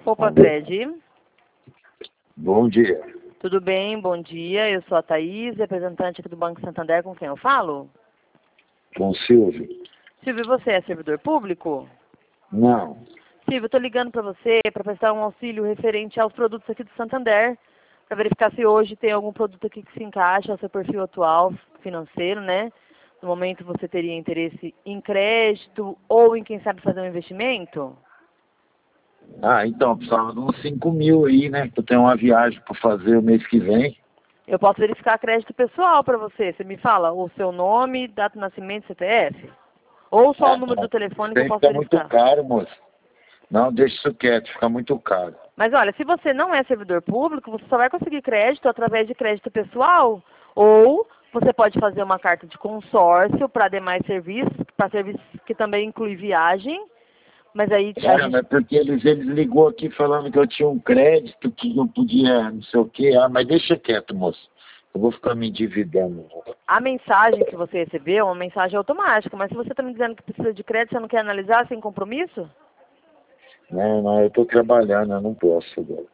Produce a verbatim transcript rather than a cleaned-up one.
Opa, Cred. Bom dia. Tudo bem? Bom dia. Eu sou a Thaís, representante aqui do Banco Santander. Com quem eu falo? Com o Silvio? Silvio, você é servidor público? Não. Silvio, eu estou ligando para você para prestar um auxílio referente aos produtos aqui do Santander, para verificar se hoje tem algum produto aqui que se encaixa ao seu perfil atual financeiro, né? No momento você teria interesse em crédito ou em, quem sabe, fazer um investimento? Ah, então, eu precisava de uns cinco mil aí, né? Eu tenho uma viagem para fazer o mês que vem. Eu posso verificar crédito pessoal para você. Você me fala o seu nome, data de nascimento, C P F? Ou só o Ah, número do não. telefone Isso que eu aí posso fica muito verificar? caro, moço. Não, deixa isso quieto, fica muito caro. Mas olha, se você não é servidor público, você só vai conseguir crédito através de crédito pessoal, ou você pode fazer uma carta de consórcio para demais serviços, para serviços que também inclui viagem, mas aí a É, gente... mas porque eles, eles ligou aqui falando que eu tinha um crédito, que não podia, não sei o quê. Ah, mas deixa quieto, moço. Eu vou ficar me endividando. A mensagem que você recebeu é uma mensagem automática, mas se você está me dizendo que precisa de crédito, você não quer analisar sem compromisso? Não, não, eu estou trabalhando, eu não posso agora.